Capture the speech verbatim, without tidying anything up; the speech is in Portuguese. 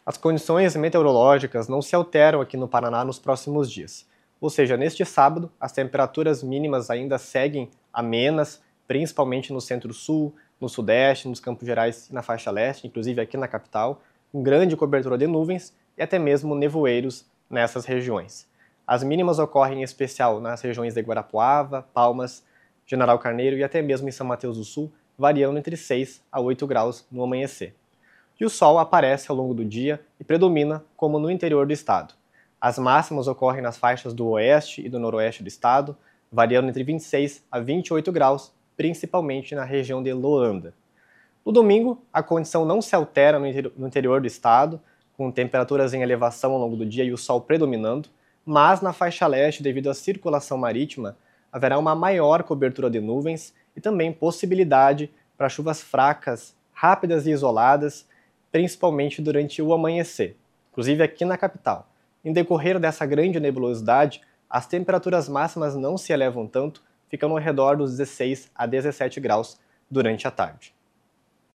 As condições meteorológicas não se alteram aqui no Paraná nos próximos dias. Ou seja, neste sábado, as temperaturas mínimas ainda seguem amenas, principalmente no centro-sul, no sudeste, nos Campos Gerais e na faixa leste, inclusive aqui na capital, com grande cobertura de nuvens e até mesmo nevoeiros nessas regiões. As mínimas ocorrem em especial nas regiões de Guarapuava, Palmas, General Carneiro e até mesmo em São Mateus do Sul, variando entre seis a oito graus no amanhecer. E o sol aparece ao longo do dia e predomina como no interior do estado. As máximas ocorrem nas faixas do oeste e do noroeste do estado, variando entre vinte e seis a vinte e oito graus, principalmente na região de Loanda. No domingo, a condição não se altera no interior do estado, com temperaturas em elevação ao longo do dia e o sol predominando, mas na faixa leste, devido à circulação marítima, haverá uma maior cobertura de nuvens e também possibilidade para chuvas fracas, rápidas e isoladas, principalmente durante o amanhecer, inclusive aqui na capital. Em decorrer dessa grande nebulosidade, as temperaturas máximas não se elevam tanto, ficando ao redor dos dezesseis a dezessete graus durante a tarde.